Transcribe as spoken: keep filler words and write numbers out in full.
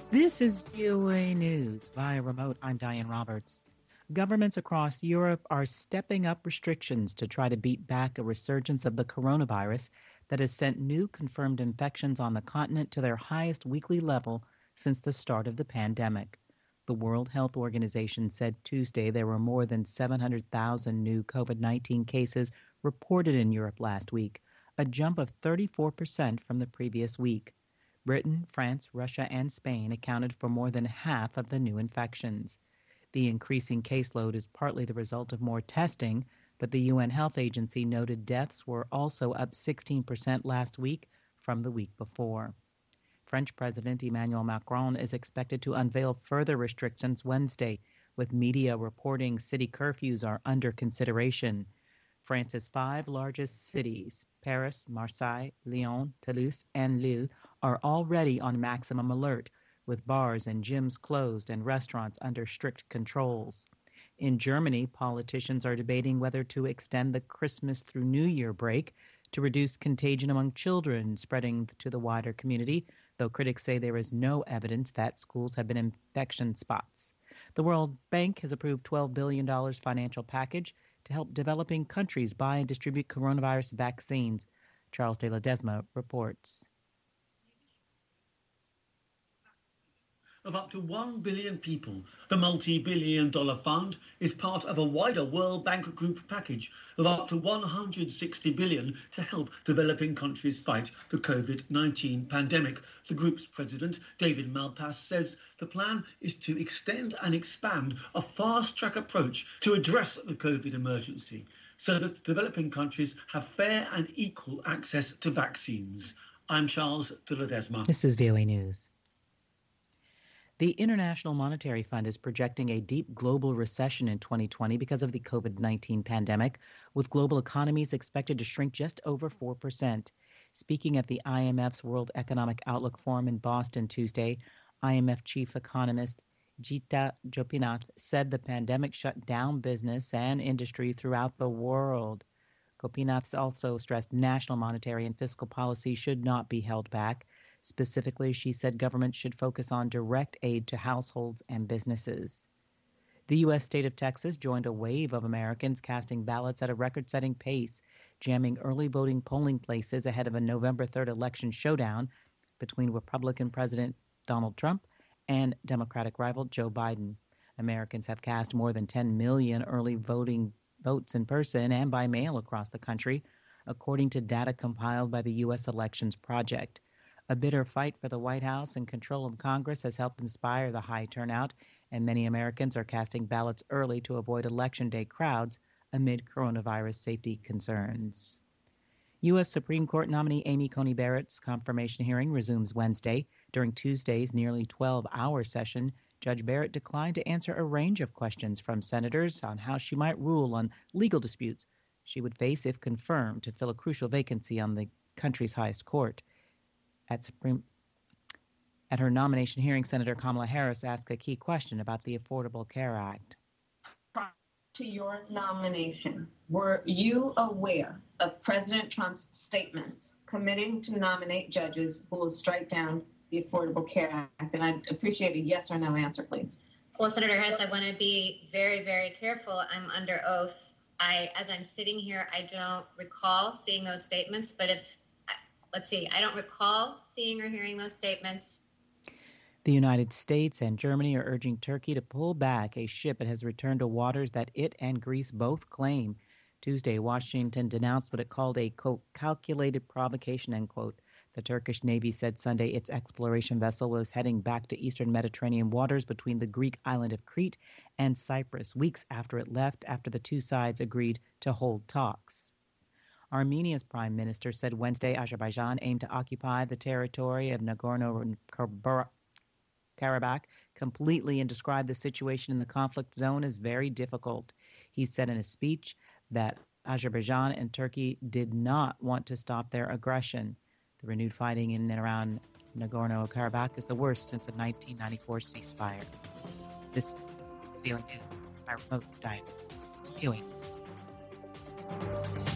This is V O A News. Via remote, I'm Diane Roberts. Governments across Europe are stepping up restrictions to try to beat back a resurgence of the coronavirus that has sent new confirmed infections on the continent to their highest weekly level since the start of the pandemic. The World Health Organization said Tuesday there were more than seven hundred thousand new COVID nineteen cases reported in Europe last week, a jump of thirty-four percent from the previous week. Britain, France, Russia, and Spain accounted for more than half of the new infections. The increasing caseload is partly the result of more testing, but the U N Health Agency noted deaths were also up sixteen percent last week from the week before. French President Emmanuel Macron is expected to unveil further restrictions Wednesday, with media reporting city curfews are under consideration. France's five largest cities, Paris, Marseille, Lyon, Toulouse, and Lille, are already on maximum alert, with bars and gyms closed and restaurants under strict controls. In Germany, politicians are debating whether to extend the Christmas through New Year break to reduce contagion among children spreading to the wider community, though critics say there is no evidence that schools have been infection spots. The World Bank has approved twelve billion dollars financial package to help developing countries buy and distribute coronavirus vaccines. Charles de Ledesma reports. Of up to one billion people. The multi-billion dollar fund is part of a wider World Bank Group package of up to one hundred sixty billion dollars to help developing countries fight the COVID nineteen pandemic. The group's president, David Malpass, says the plan is to extend and expand a fast-track approach to address the COVID emergency so that developing countries have fair and equal access to vaccines. I'm Charles de Ledesma. This is V O A News. The International Monetary Fund is projecting a deep global recession in twenty twenty because of the COVID nineteen pandemic, with global economies expected to shrink just over four percent. Speaking at the I M F's World Economic Outlook Forum in Boston Tuesday, I M F chief economist Jita Gopinath said the pandemic shut down business and industry throughout the world. Gopinath also stressed national monetary and fiscal policy should not be held back. Specifically, she said governments should focus on direct aid to households and businesses. The U S state of Texas joined a wave of Americans casting ballots at a record-setting pace, jamming early voting polling places ahead of a November third election showdown between Republican President Donald Trump and Democratic rival Joe Biden. Americans have cast more than ten million early voting votes in person and by mail across the country, according to data compiled by the U S Elections Project. A bitter fight for the White House and control of Congress has helped inspire the high turnout, and many Americans are casting ballots early to avoid Election Day crowds amid coronavirus safety concerns. U S Supreme Court nominee Amy Coney Barrett's confirmation hearing resumes Wednesday. During Tuesday's nearly twelve-hour session, Judge Barrett declined to answer a range of questions from senators on how she might rule on legal disputes she would face if confirmed to fill a crucial vacancy on the country's highest court. At Supreme At her nomination hearing, Senator Kamala Harris asked a key question about the Affordable Care Act. To your nomination, were you aware of President Trump's statements committing to nominate judges who will strike down the Affordable Care Act? And I'd appreciate a yes or no answer, please. Well, Senator Harris, I want to be very, very careful. I'm under oath. I, as I'm sitting here, I don't recall seeing those statements, but if Let's see, I don't recall seeing or hearing those statements. The United States and Germany are urging Turkey to pull back a ship it has returned to waters that it and Greece both claim. Tuesday, Washington denounced what it called a, quote, calculated provocation, end quote. The Turkish Navy said Sunday its exploration vessel was heading back to eastern Mediterranean waters between the Greek island of Crete and Cyprus, weeks after it left after the two sides agreed to hold talks. Armenia's prime minister said Wednesday Azerbaijan aimed to occupy the territory of Nagorno-Karabakh completely and described the situation in the conflict zone as very difficult. He said in a speech that Azerbaijan and Turkey did not want to stop their aggression. The renewed fighting in and around Nagorno-Karabakh is the worst since the nineteen ninety-four ceasefire. This is Feeling News. I remote diet. Feeling.